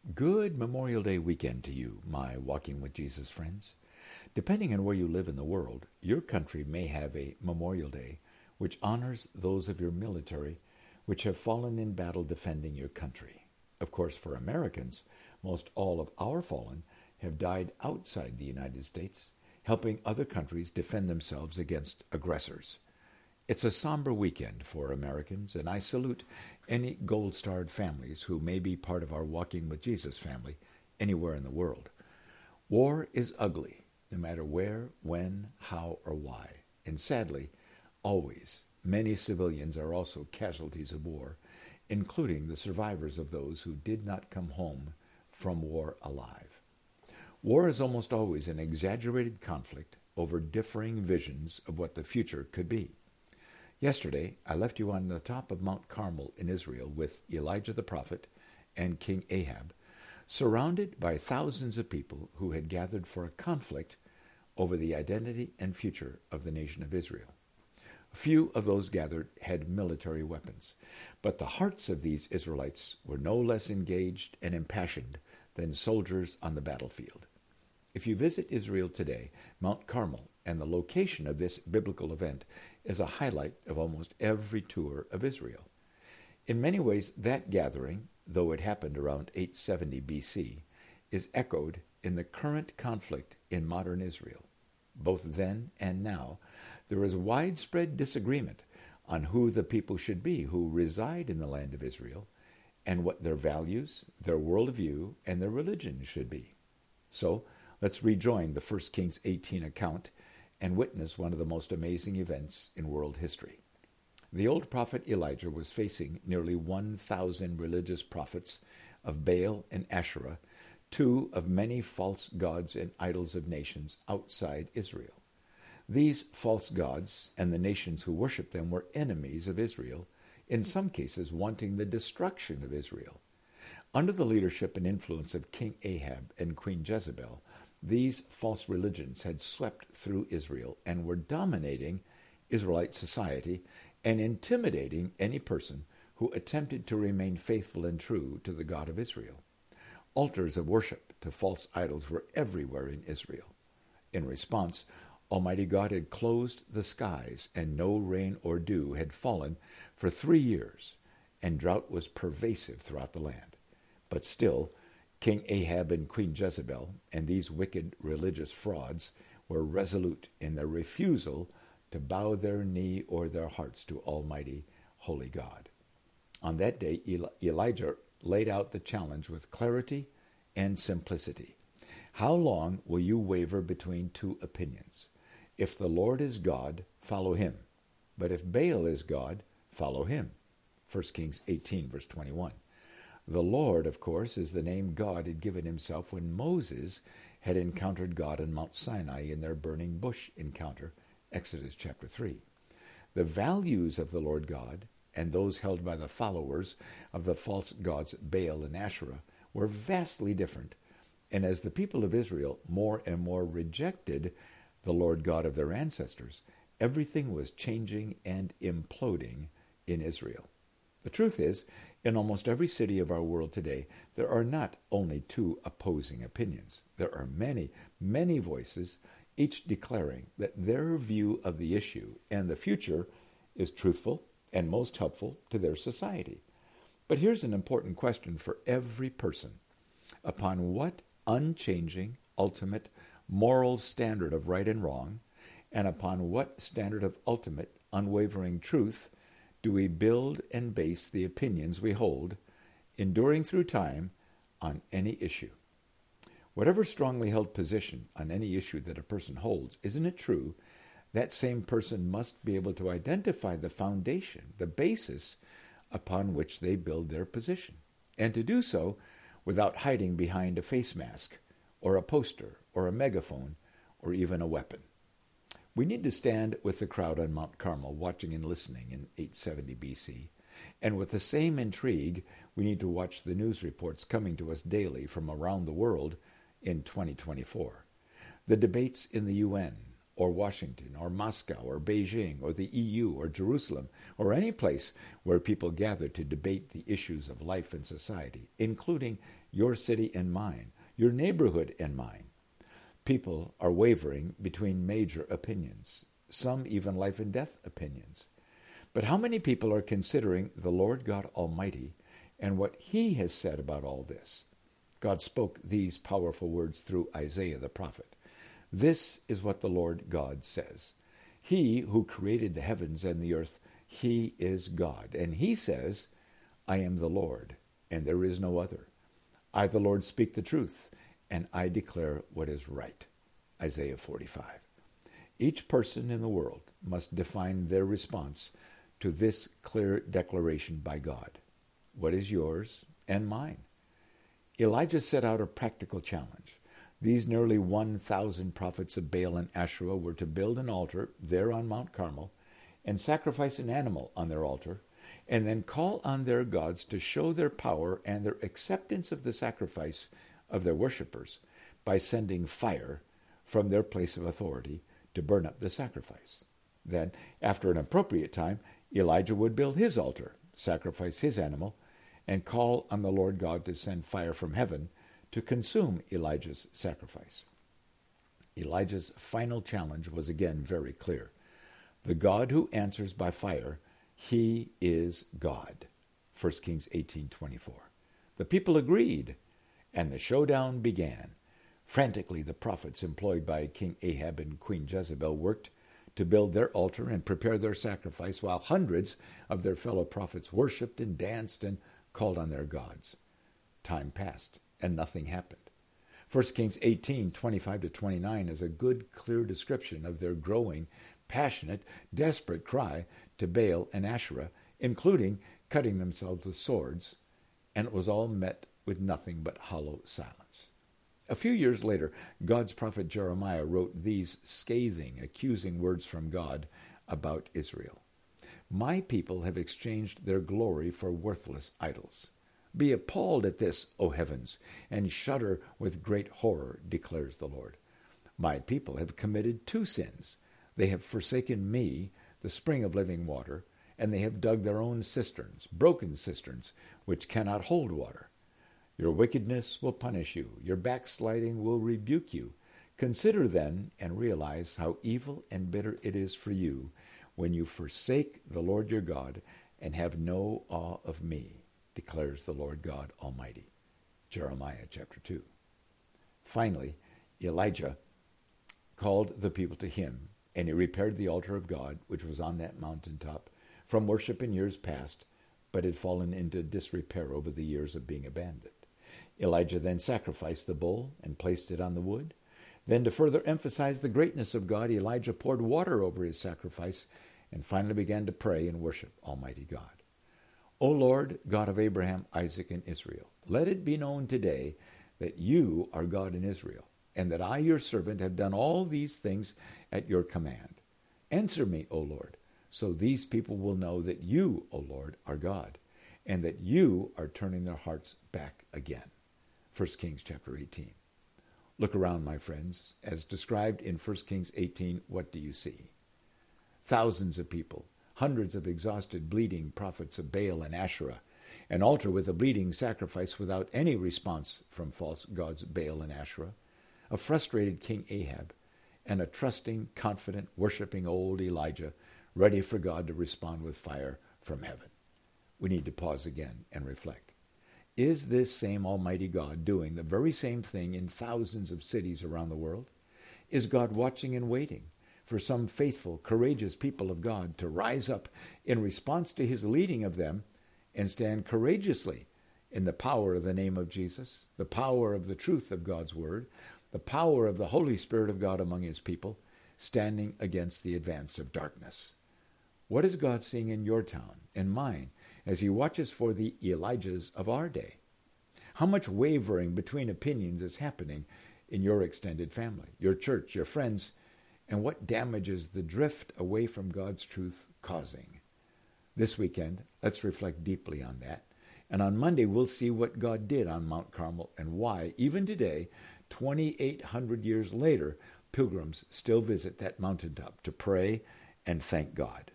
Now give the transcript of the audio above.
Good Memorial Day weekend to you, my Walking with Jesus friends. Depending on where you live in the world, your country may have a Memorial Day which honors those of your military which have fallen in battle defending your country. Of course, for Americans, most all of our fallen have died outside the United States, helping other countries defend themselves against aggressors. It's a somber weekend for Americans, and I salute any gold-starred families who may be part of our Walking with Jesus family anywhere in the world. War is ugly, no matter where, when, how, or why. And sadly, always, many civilians are also casualties of war, including the survivors of those who did not come home from war alive. War is almost always an exaggerated conflict over differing visions of what the future could be. Yesterday, I left you on the top of Mount Carmel in Israel with Elijah the prophet and King Ahab, surrounded by thousands of people who had gathered for a conflict over the identity and future of the nation of Israel. A few of those gathered had military weapons, but the hearts of these Israelites were no less engaged and impassioned than soldiers on the battlefield. If you visit Israel today, Mount Carmel and the location of this biblical event is a highlight of almost every tour of Israel. In many ways, that gathering, though it happened around 870 BC, is echoed in the current conflict in modern Israel. Both then and now, there is widespread disagreement on who the people should be who reside in the land of Israel and what their values, their worldview, and their religion should be. So, let's rejoin the 1 Kings 18 account and witness one of the most amazing events in world history. The old prophet Elijah was facing nearly 1,000 religious prophets of Baal and Asherah, two of many false gods and idols of nations outside Israel. These false gods and the nations who worshiped them were enemies of Israel, in some cases wanting the destruction of Israel. Under the leadership and influence of King Ahab and Queen Jezebel, these false religions had swept through Israel and were dominating Israelite society and intimidating any person who attempted to remain faithful and true to the God of Israel. Altars of worship to false idols were everywhere in Israel. In response, Almighty God had closed the skies, and no rain or dew had fallen for 3 years, and drought was pervasive throughout the land. But still, King Ahab and Queen Jezebel and these wicked religious frauds were resolute in their refusal to bow their knee or their hearts to Almighty Holy God. On that day, Elijah laid out the challenge with clarity and simplicity. How long will you waver between two opinions? If the Lord is God, follow him. But if Baal is God, follow him. 1 Kings 18, verse 21. The Lord, of course, is the name God had given himself when Moses had encountered God on Mount Sinai in their burning bush encounter, Exodus chapter 3. The values of the Lord God and those held by the followers of the false gods Baal and Asherah were vastly different, and as the people of Israel more and more rejected the Lord God of their ancestors, everything was changing and imploding in Israel. The truth is, in almost every city of our world today, there are not only two opposing opinions. There are many, many voices, each declaring that their view of the issue and the future is truthful and most helpful to their society. But here's an important question for every person. Upon what unchanging, ultimate, moral standard of right and wrong, and upon what standard of ultimate, unwavering truth do we build and base the opinions we hold, enduring through time, on any issue? Whatever strongly held position on any issue that a person holds, isn't it true, that same person must be able to identify the foundation, the basis upon which they build their position, and to do so without hiding behind a face mask, or a poster, or a megaphone, or even a weapon. We need to stand with the crowd on Mount Carmel watching and listening in 870 BC, and with the same intrigue, we need to watch the news reports coming to us daily from around the world in 2024. The debates in the UN or Washington or Moscow or Beijing or the EU or Jerusalem or any place where people gather to debate the issues of life and society, including your city and mine, your neighborhood and mine. People are wavering between major opinions, some even life and death opinions. But how many people are considering the Lord God Almighty and what He has said about all this? God spoke these powerful words through Isaiah the prophet. This is what the Lord God says. He who created the heavens and the earth, He is God. And He says, I am the Lord, and there is no other. I, the Lord, speak the truth, and I declare what is right. Isaiah 45. Each person in the world must define their response to this clear declaration by God. What is yours and mine? Elijah set out a practical challenge. These nearly 1,000 prophets of Baal and Asherah were to build an altar there on Mount Carmel and sacrifice an animal on their altar, and then call on their gods to show their power and their acceptance of the sacrifice of their worshippers by sending fire from their place of authority to burn up the sacrifice. Then, after an appropriate time, Elijah would build his altar, sacrifice his animal, and call on the Lord God to send fire from heaven to consume Elijah's sacrifice. Elijah's final challenge was again very clear. The God who answers by fire, He is God. 1 Kings 18:24. The people agreed, and the showdown began. Frantically, the prophets employed by King Ahab and Queen Jezebel worked to build their altar and prepare their sacrifice, while hundreds of their fellow prophets worshipped and danced and called on their gods. Time passed, and nothing happened. 1 Kings 18:25-29 is a good, clear description of their growing, passionate, desperate cry to Baal and Asherah, including cutting themselves with swords, and it was all met with nothing but hollow silence. A few years later, God's prophet Jeremiah wrote these scathing, accusing words from God about Israel. My people have exchanged their glory for worthless idols. Be appalled at this, O heavens, and shudder with great horror, declares the Lord. My people have committed two sins. They have forsaken me, the spring of living water, and they have dug their own cisterns, broken cisterns, which cannot hold water. Your wickedness will punish you. Your backsliding will rebuke you. Consider then and realize how evil and bitter it is for you when you forsake the Lord your God and have no awe of me, declares the Lord God Almighty. Jeremiah chapter 2. Finally, Elijah called the people to him, and he repaired the altar of God, which was on that mountaintop, from worship in years past, but had fallen into disrepair over the years of being abandoned. Elijah then sacrificed the bull and placed it on the wood. Then, to further emphasize the greatness of God, Elijah poured water over his sacrifice and finally began to pray and worship Almighty God. O Lord, God of Abraham, Isaac, and Israel, let it be known today that you are God in Israel, and that I, your servant, have done all these things at your command. Answer me, O Lord, so these people will know that you, O Lord, are God, and that you are turning their hearts back again. 1 Kings chapter 18. Look around, my friends. As described in 1 Kings 18, what do you see? Thousands of people, hundreds of exhausted, bleeding prophets of Baal and Asherah, an altar with a bleeding sacrifice without any response from false gods Baal and Asherah, a frustrated King Ahab, and a trusting, confident, worshiping old Elijah, ready for God to respond with fire from heaven. We need to pause again and reflect. Is this same Almighty God doing the very same thing in thousands of cities around the world? Is God watching and waiting for some faithful, courageous people of God to rise up in response to his leading of them and stand courageously in the power of the name of Jesus, the power of the truth of God's word, the power of the Holy Spirit of God among his people, standing against the advance of darkness? What is God seeing in your town and mine as he watches for the Elijahs of our day? How much wavering between opinions is happening in your extended family, your church, your friends, and what damage is the drift away from God's truth causing? This weekend, let's reflect deeply on that. And on Monday, we'll see what God did on Mount Carmel and why, even today, 2,800 years later, pilgrims still visit that mountaintop to pray and thank God.